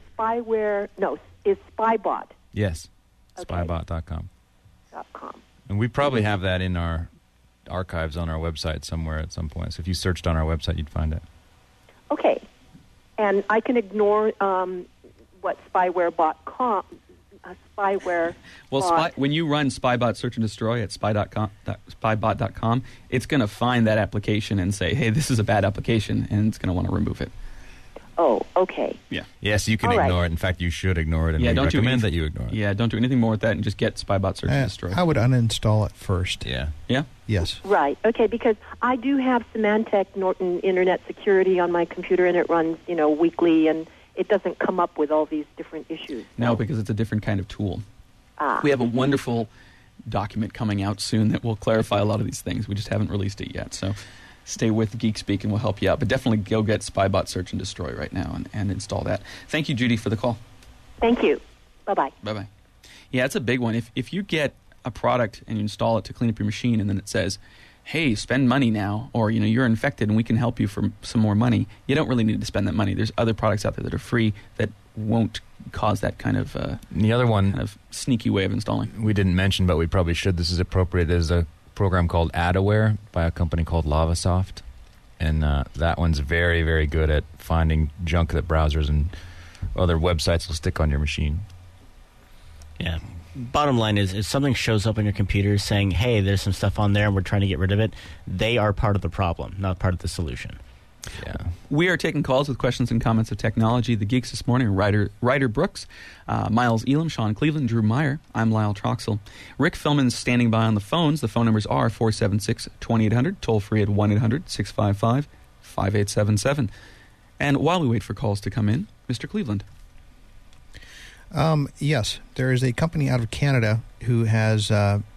Spybot.com. Yes, Okay. spybot.com. And we probably have that in our archives on our website somewhere at some point. So if you searched on our website, you'd find it. Okay. And I can ignore what spyware.com, spyware. Well, when you run Spybot Search and Destroy at spybot.com, it's going to find that application and say, hey, this is a bad application, and it's going to want to remove it. Oh, okay. Yeah. Yes, you can All right. ignore it. In fact, you should ignore it, and Yeah, we don't do recommend anything- that you ignore it. Yeah, don't do anything more with that and just get Spybot Search and Destroy. I would uninstall it first. Yeah. Yeah? Yes. Right. Okay, because I do have Symantec Norton Internet Security on my computer, and it runs, weekly, and it doesn't come up with all these different issues. No, because it's a different kind of tool. Ah. We have a wonderful document coming out soon that will clarify a lot of these things. We just haven't released it yet. So stay with GeekSpeak and we'll help you out. But definitely go get Spybot Search and Destroy right now and install that. Thank you, Judy, for the call. Thank you. Bye-bye. Bye-bye. Yeah, it's a big one. If you get a product and you install it to clean up your machine and then it says, hey, spend money now, or you're infected and we can help you for some more money, you don't really need to spend that money. There's other products out there that are free that won't cause that kind of The other one sneaky way of installing. we didn't mention, but we probably should. This is appropriate. There's a program called AdAware by a company called Lavasoft, and that one's very, very good at finding junk that browsers and other websites will stick on your machine. Yeah. Bottom line is, if something shows up on your computer saying, hey, there's some stuff on there and we're trying to get rid of it, they are part of the problem, not part of the solution. Yeah. We are taking calls with questions and comments of technology. The Geeks this morning are Ryder Brooks, Miles Elam, Sean Cleveland, Drew Meyer. I'm Lyle Troxel. Rick Philman's standing by on the phones. The phone numbers are 476-2800, toll free at 1-800-655-5877. And while we wait for calls to come in, Mr. Cleveland. Yes, there is a company out of Canada who has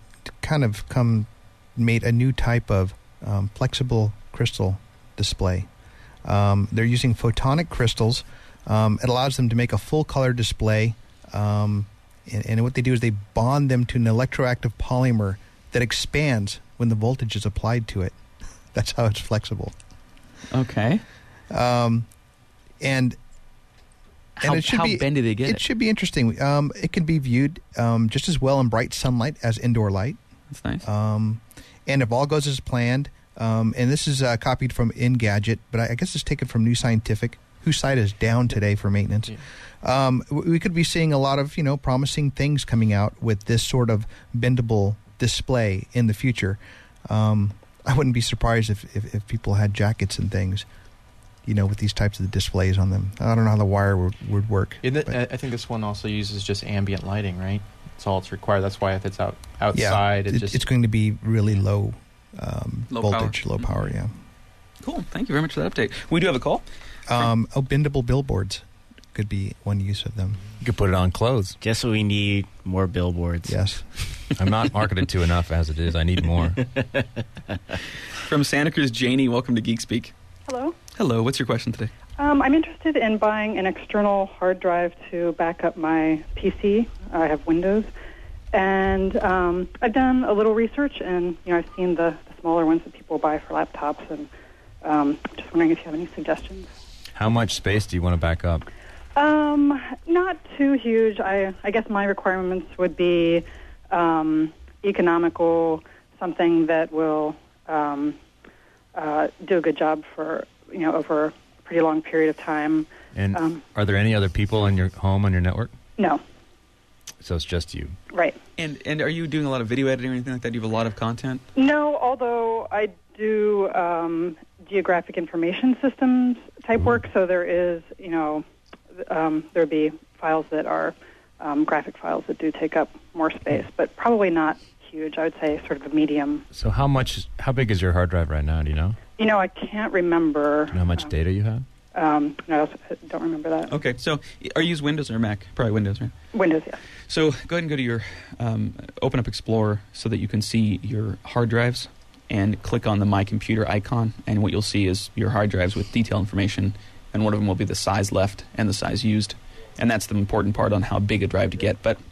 made a new type of flexible crystal display. They're using photonic crystals. It allows them to make a full-color display, and what they do is they bond them to an electroactive polymer that expands when the voltage is applied to it. That's how it's flexible. Okay. And How it should be, bendy they get it should be interesting. It can be viewed just as well in bright sunlight as indoor light. That's nice. And if all goes as planned, and this is copied from Engadget, but I guess it's taken from New Scientific, whose site is down today for maintenance. Yeah. We could be seeing a lot of promising things coming out with this sort of bendable display in the future. I wouldn't be surprised if people had jackets and things, with these types of displays on them. I don't know how the wire would work. I think this one also uses just ambient lighting, right? That's all it's required. That's why if it's outside, it's going to be really low, Low voltage, power. low power. Yeah. Cool. Thank you very much for that update. We do have a call. Bendable billboards could be one use of them. You could put it on clothes. Just so we need more billboards. Yes. I'm not marketed to enough as it is. I need more. From Santa Cruz, Janie, welcome to GeekSpeak. Hello. Hello. What's your question today? I'm interested in buying an external hard drive to back up my PC. I have Windows. And I've done a little research, and I've seen the smaller ones that people buy for laptops, and just wondering if you have any suggestions. How much space do you want to back up? Not too huge. I guess my requirements would be economical, something that will do a good job for over a pretty long period of time. And are there any other people in your home on your network? No. So it's just you. Right. And are you doing a lot of video editing or anything like that? Do you have a lot of content? No, although I do geographic information systems type work, so there is, there'd be files that are graphic files that do take up more space, but probably not huge. I would say sort of a medium. So how big is your hard drive right now? Do you know? I can't remember. Do you know how much data you have? No, I don't remember that. Okay, so are you using Windows or Mac? Probably Windows, right? Windows, yes. So go ahead and go to your, open up Explorer so that you can see your hard drives and click on the My Computer icon, and what you'll see is your hard drives with detailed information, and one of them will be the size left and the size used, and that's the important part on how big a drive to get. But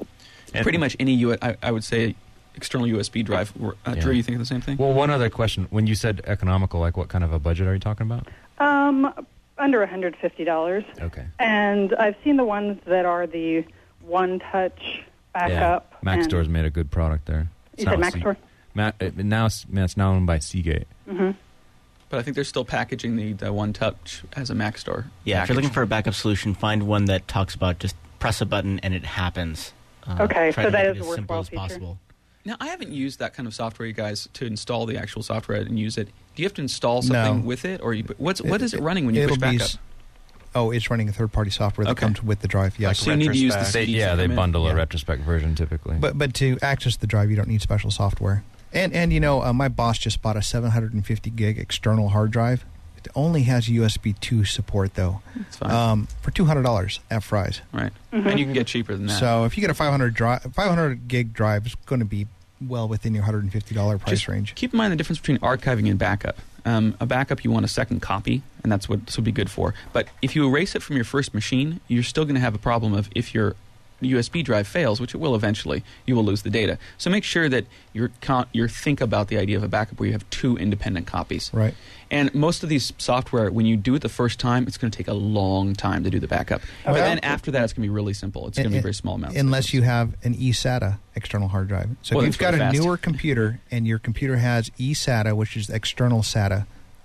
And- Pretty much any I would say external USB drive. Drew, you think of the same thing? Well, one other question. When you said economical, like what kind of a budget are you talking about? Under $150. Okay. And I've seen the ones that are the one-touch backup. Yeah. MacStore's made a good product there. You said MacStore? It's now owned by Seagate. Mm-hmm. But I think they're still packaging the One Touch as a Mac Store. Yeah, if you're looking for a backup solution, find one that talks about just press a button and it happens. Okay, try so to that make is it a as simple worthwhile as feature. possible. Now, I haven't used that kind of software, you guys, to install the actual software and use it. Do you have to install something No. with it, or what is it running when you push backup? It's running a third-party software that Okay. comes with the drive. Yes. So you need to use the Retrospect. CD. They bundle a Yeah. retrospect version typically. But to access the drive, you don't need special software. And my boss just bought a 750 gig external hard drive. It only has USB 2 support though. It's fine. For $200 at Fry's. Right. Mm-hmm. And you can get cheaper than that. So if you get a 500 gig drive, it's going to be well within your $150 price Just range. Keep in mind the difference between archiving and backup. A backup, you want a second copy, and that's what this would be good for. But if you erase it from your first machine, you're still going to have a problem of if your USB drive fails, which it will eventually, you will lose the data. So make sure that you think about the idea of a backup where you have two independent copies. Right. And most of these software, when you do it the first time, it's going to take a long time to do the backup. But Well- then after that, it's going to be really simple. It's going to be very small amounts. Unless you have an eSATA external hard drive. So Well, if you've that's got a really fast. newer computer and your computer has eSATA, which is external SATA,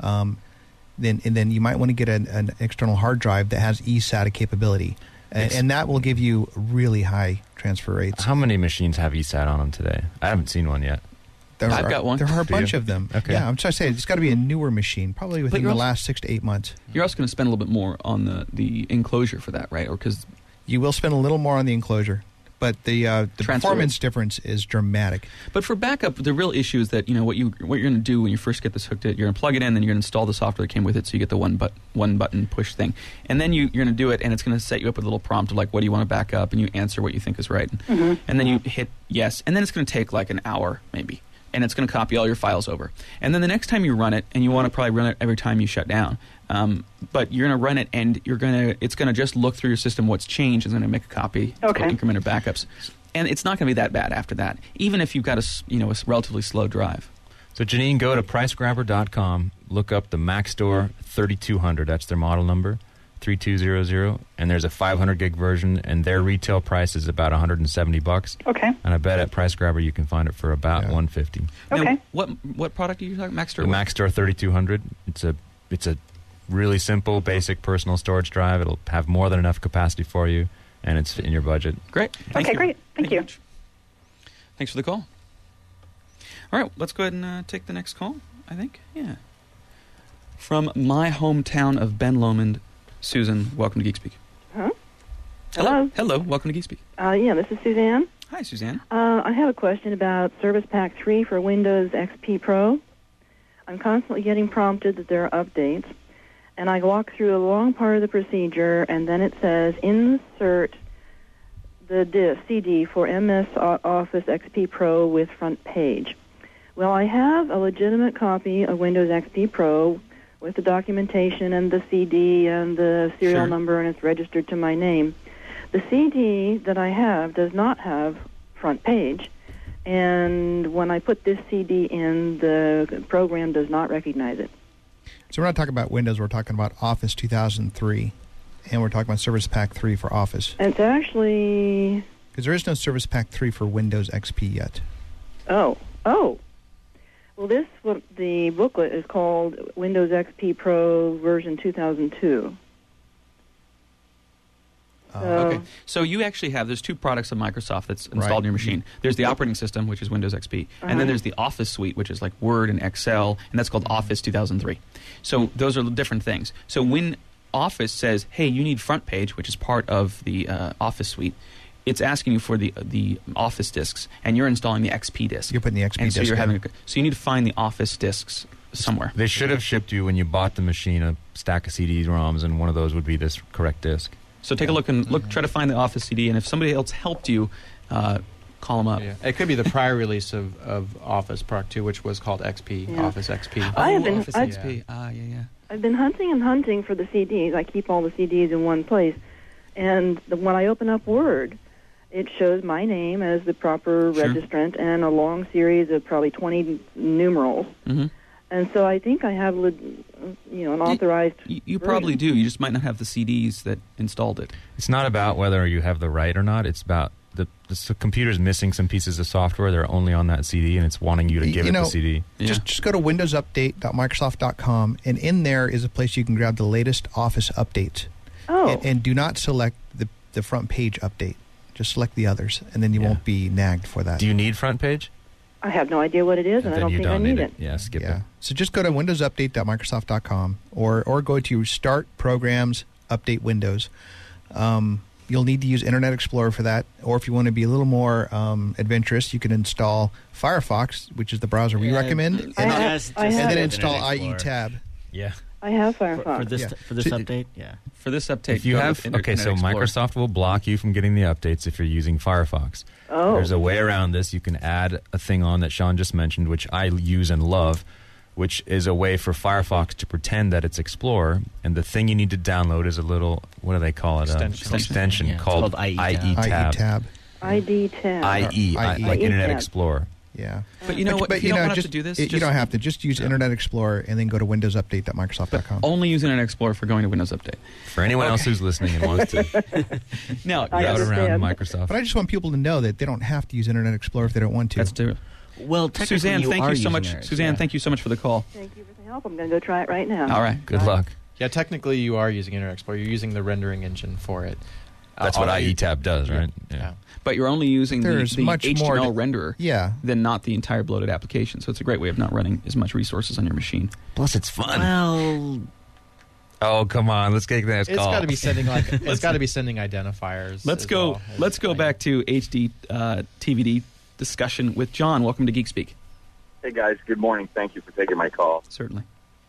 then you might want to get an external hard drive that has eSATA capability. And that will give you really high transfer rates. How many machines have eSAT on them today? I haven't seen one yet. I've got one. There are a Do bunch you? of them. Okay. Yeah, I'm trying to say it's got to be a newer machine, probably within you're the also- last 6 to 8 months. You're also going to spend a little bit more on the enclosure for that, right? Or because You will spend a little more on the enclosure, but the Transfer performance rate. difference is dramatic. But for backup, the real issue is that what you're going to do when you first get this hooked, you're going to plug it in, then you're going to install the software that came with it, so you get the one button push thing, and then you're going to do it, and it's going to set you up with a little prompt of like, what do you want to back up, and you answer what you think is right, and then you hit yes, and then it's going to take like an hour maybe, and it's going to copy all your files over, and then the next time you run it, and you want to probably run it every time you shut down. But you're going to run it, and it's going to just look through your system what's changed, and going to make a copy. It's called incremental backups, and it's not going to be that bad after that, even if you've got a relatively slow drive. So Janine, go to pricegrabber.com, look up the MacStore 3200. That's their model number, 3200, and there's a 500 gig version, and their retail price is about $170. Okay. And I bet at Price Grabber you can find it for about $150. Okay. Now, what product are you talking about? The MacStore 3200. It's a really simple, basic personal storage drive. It'll have more than enough capacity for you, and it's in your budget. Great. Thank Okay, you. great. Thank you. much. Thanks for the call. All right, let's go ahead and take the next call, I think. Yeah. From my hometown of Ben Lomond, Susan, welcome to GeekSpeak. Huh? Hello. Hello, welcome to GeekSpeak. Yeah, this is Suzanne. Hi, Suzanne. I have a question about Service Pack 3 for Windows XP Pro. I'm constantly getting prompted that there are updates, and I walk through a long part of the procedure, and then it says insert the CD for MS Office XP Pro with front page. Well, I have a legitimate copy of Windows XP Pro with the documentation and the CD and the serial number, and it's registered to my name. The CD that I have does not have front page, and when I put this CD in, the program does not recognize it. So we're not talking about Windows, we're talking about Office 2003, and we're talking about Service Pack 3 for Office. It's actually... Because there is no Service Pack 3 for Windows XP yet. Oh. Well, the booklet is called Windows XP Pro version 2002. Okay. So you actually there's two products of Microsoft that's installed in your machine. There's the operating system, which is Windows XP, and then there's the Office suite, which is like Word and Excel, and that's called Office 2003. So those are different things. So when Office says, hey, you need front page, which is part of the Office suite, it's asking you for the Office disks, and you're installing the XP disk. You're putting the XP and disk so you're in. so you need to find the Office disks somewhere. They should have shipped you, when you bought the machine, a stack of CD-ROMs, and one of those would be this correct disk. So take a look and try to find the Office CD, and if somebody else helped you, call them up. Yeah. It could be the prior release of Office Product 2, which was called XP, Yeah. Office XP. Office I've- XP. I've been hunting for the CDs. I keep all the CDs in one place. And when I open up Word, it shows my name as the proper Sure. registrant and a long series of probably 20 numerals. Mm-hmm. And so I think I have, an authorized. You probably version. do. You just might not have the CDs that installed it. It's not about whether you have the right or not. It's about the computer's missing some pieces of software that are only on that CD, and it's wanting you to give it the CD. Just go to windowsupdate.microsoft.com, and in there is a place you can grab the latest Office updates. Oh. And do not select the front page update. Just select the others, and then you won't be nagged for that. Do you need front page? I have no idea what it is, and I Then don't you think I don't need need it. Yeah, skip it. So just go to windowsupdate.microsoft.com or go to Start Programs, Update Windows. You'll need to use Internet Explorer for that, or if you want to be a little more adventurous, you can install Firefox, which is the browser we recommend, and then install IE Tab. Yeah. I have Firefox. For this update, yeah. For this update, If you go have with Internet so Explorer. Microsoft will block you from getting the updates if you're using Firefox. Oh. There's a way around this. You can add a thing on that Sean just mentioned, which I use and love, which is a way for Firefox to pretend that it's Explorer, and the thing you need to download is a little, what do they call it? Extension Yeah, it's called called IE IE Tab. IE Tab. ID tab. IE, like IE Internet tab. Explorer. Yeah. But you know what? If you don't have to do this, you don't have to. Just use Internet Explorer and then go to windowsupdate.microsoft.com. Only use Internet Explorer for going to Windows Update. For anyone else who's listening and wants to Now, route around Microsoft. But I just want people to know that they don't have to use Internet Explorer if they don't want to. That's true. Well, technically Suzanne, you thank are you so using much. theirs, Suzanne, yeah. thank you so much for the call. Thank you for the help. I'm going to go try it right now. All right. Good luck. Yeah, technically you are using Internet Explorer. You're using the rendering engine for it. That's what IE Tab does, right? Yeah. But you're only using the There's much more HTML to- renderer Yeah. than not the entire bloated application. So it's a great way of not running as much resources on your machine. Plus, it's fun. Well, Oh, come on. Let's get the next It's call. got to be sending it's got to be sending identifiers. Let's as go. well. Let's go back to HD TVD discussion with John. Welcome to GeekSpeak. Hey, guys. Good morning. Thank you for taking my call. Certainly.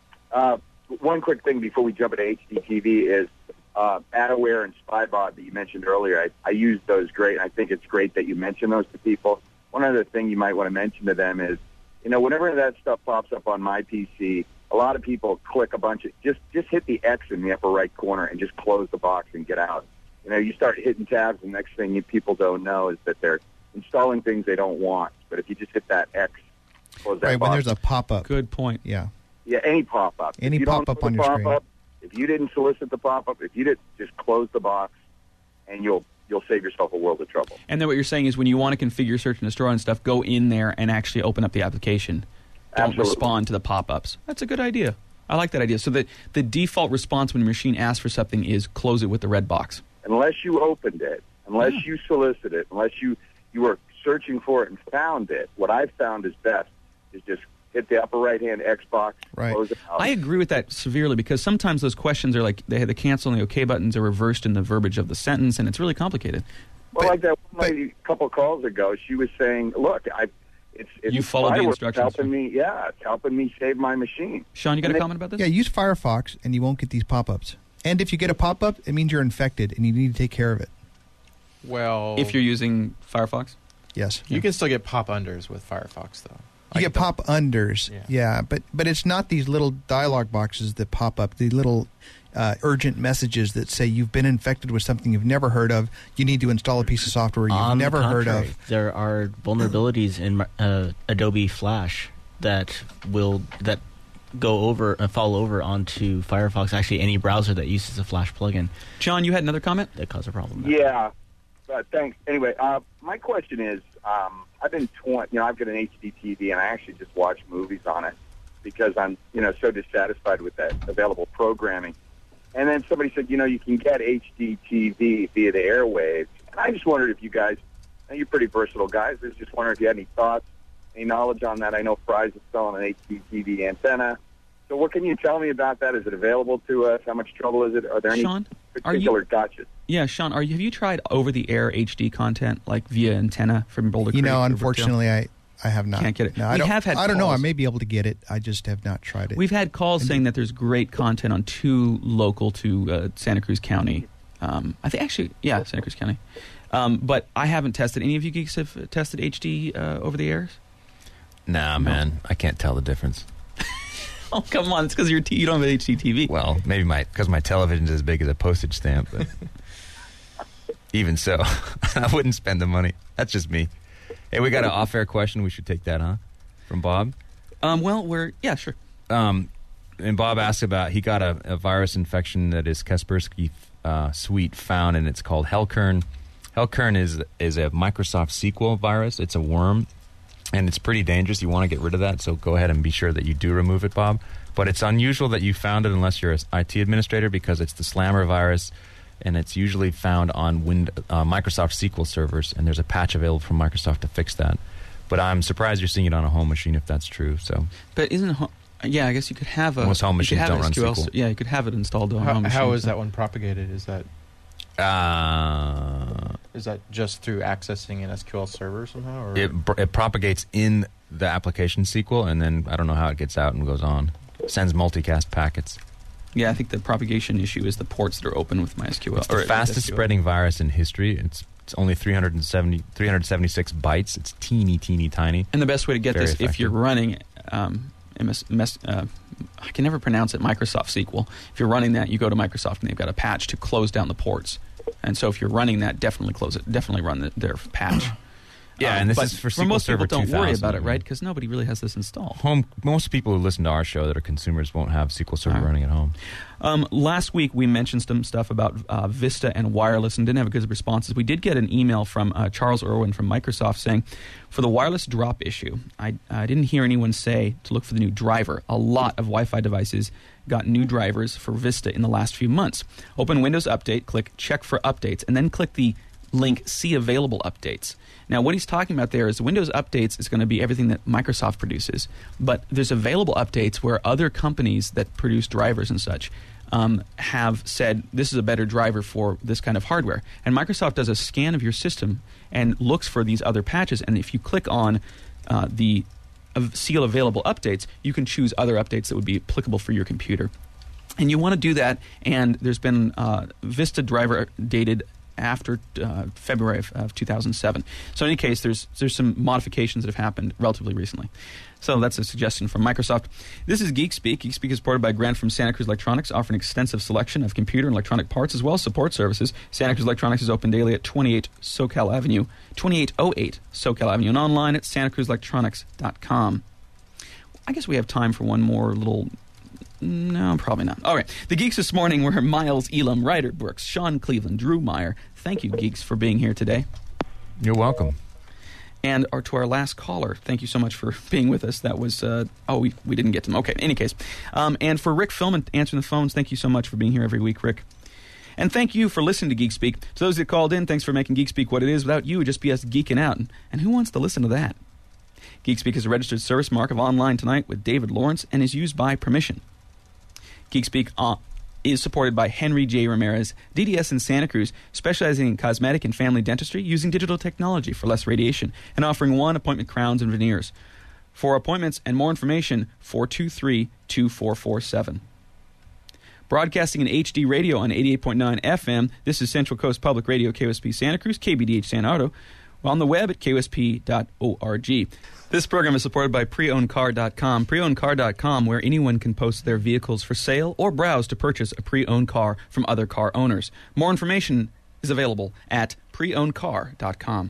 One quick thing before we jump into HDTV is Adaware and Spybot that you mentioned earlier. I use those great, and I think it's great that you mention those to people. One other thing you might want to mention to them is, whenever that stuff pops up on my PC, a lot of people click a bunch of, just hit the X in the upper right corner and just close the box and get out. You start hitting tabs, and the next thing people don't know is that they're installing things they don't want. But if you just hit that X, close that Right, box. when there's a pop-up. Good point. Yeah. Yeah, any pop-up. Any If you don't pop-up know on the your screen. pop-up, if you didn't solicit the pop-up, if you didn't, just close the box, and you'll save yourself a world of trouble. And then what you're saying is when you want to configure search and destroy and stuff, go in there and actually open up the application. Don't Absolutely. respond to the pop-ups. That's a good idea. I like that idea. So the default response when your machine asks for something is close it with the red box. Unless you opened it, unless you solicited it, unless you were searching for it and found it, what I've found is best is just hit the upper right-hand X box, close it out. I agree with that severely because sometimes those questions are like they have the cancel and the OK buttons are reversed in the verbiage of the sentence, and it's really complicated. Well, like that one lady a couple calls ago, she was saying, "Look, it's You followed the spyware instructions. helping me. Yeah, it's helping me save my machine." Sean, you got And a they- comment about this? Yeah, use Firefox, and you won't get these pop-ups. And if you get a pop-up, it means you're infected, and you need to take care of it. Well, If you're using Firefox? Yes. you can still get pop-unders with Firefox, though. You get pop-unders, yeah, but it's not these little dialog boxes that pop up, the little urgent messages that say you've been infected with something you've never heard of, you need to install a piece of software you've On the never heard contrary, of. There are vulnerabilities in Adobe Flash that go over and fall over onto Firefox. Actually, any browser that uses a Flash plugin. John, you had another comment that caused a problem. Yeah. Thanks. Anyway, my question is, I've been I've got an HD TV, and I actually just watch movies on it because I'm, so dissatisfied with that available programming. And then somebody said, you can get HD TV via the airwaves. And I just wondered if you guys, you're pretty versatile guys, I was just wondering if you had any thoughts, any knowledge on that. I know Fry's is selling an HD TV antenna. So what can you tell me about that? Is it available to us? How much trouble is it? Are there any Sean, particular gotchas? Yeah, Sean, have you tried over-the-air HD content like via antenna from Boulder Creek? or Unfortunately, Brookdale? I have not. Can't get it. No, We have had I don't know. I calls. may be able to get it. I just have not tried it. We've had calls saying that there's great content on two local to Santa Cruz County. I think actually, Santa Cruz County. But I haven't tested. Any of you geeks have tested HD over the airs? Nah, man. I can't tell the difference. Oh, come on. It's because you don't have an HD TV. Well, maybe because my television's as big as a postage stamp. But Even so, I wouldn't spend the money. That's just me. Hey, we got an off-air question. We should take that, huh? From Bob? Yeah, sure. And Bob asked about, he got a virus infection that his Kaspersky suite found, and it's called Hellkern. Hellkern is a Microsoft SQL virus. It's a worm, and it's pretty dangerous. You want to get rid of that, so go ahead and be sure that you do remove it, Bob. But it's unusual that you found it unless you're an IT administrator, because it's the Slammer virus, and it's usually found on Microsoft SQL servers, and there's a patch available from Microsoft to fix that. But I'm surprised you're seeing it on a home machine if that's true. So, but I guess you could have most home machines don't run SQL. Yeah, you could have it installed on a home machine. How is that one propagated? Is that just through accessing an SQL server somehow? Or? It propagates in the application SQL, and then I don't know how it gets out and goes on. It sends multicast packets. Yeah, I think the propagation issue is the ports that are open with MySQL. It's the fastest spreading virus in history. It's only 376 bytes. It's teeny tiny. And the best way to get this, if you're running I can never pronounce it, Microsoft SQL. If you're running that, you go to Microsoft and they've got a patch to close down the ports. And so if you're running that, definitely close it. Definitely run their patch. Yeah, and this is for SQL most Server people 2000. don't worry about it, right? Because nobody really has this installed. Most people who listen to our show that are consumers won't have SQL Server running at home. Last week we mentioned some stuff about Vista and wireless and didn't have good responses. We did get an email from Charles Irwin from Microsoft saying, for the wireless drop issue, I didn't hear anyone say to look for the new driver. A lot of Wi-Fi devices got new drivers for Vista in the last few months. Open Windows Update, click Check for Updates, and then click the link See Available Updates. Now, what he's talking about there is Windows Updates is going to be everything that Microsoft produces, but there's available updates where other companies that produce drivers and such have said this is a better driver for this kind of hardware. And Microsoft does a scan of your system and looks for these other patches, and if you click on the Seal Available Updates, you can choose other updates that would be applicable for your computer. And you want to do that, and there's been Vista driver dated after February of 2007. So in any case, there's some modifications that have happened relatively recently. So that's a suggestion from Microsoft. This is Geek Speak. Geek Speak is supported by a grant from Santa Cruz Electronics, offering extensive selection of computer and electronic parts as well as support services. Santa Cruz Electronics is open daily at 2808 SoCal Avenue, and online at santacruzelectronics.com. I guess we have time for one more little... No, probably not. All right. The Geeks this morning were Miles Elam, Ryder Brooks, Sean Cleveland, Drew Meyer. Thank you, Geeks, for being here today. You're welcome. And to our last caller, thank you so much for being with us. That was, we didn't get to them. Okay, in any case. And for Rick Philman answering the phones, thank you so much for being here every week, Rick. And thank you for listening to Geek Speak. To those that called in, thanks for making Geek Speak what it is. Without you, it would just be us geeking out. And who wants to listen to that? Geek Speak is a registered service mark of Online Tonight with David Lawrence and is used by permission. Geek Speak is supported by Henry J. Ramirez, DDS in Santa Cruz, specializing in cosmetic and family dentistry using digital technology for less radiation and offering one-appointment crowns and veneers. For appointments and more information, 423-2447. Broadcasting in HD radio on 88.9 FM, this is Central Coast Public Radio, KOSP Santa Cruz, KBDH San Otto, on the web at kosp.org. This program is supported by preownedcar.com. Preownedcar.com, where anyone can post their vehicles for sale or browse to purchase a pre-owned car from other car owners. More information is available at preownedcar.com.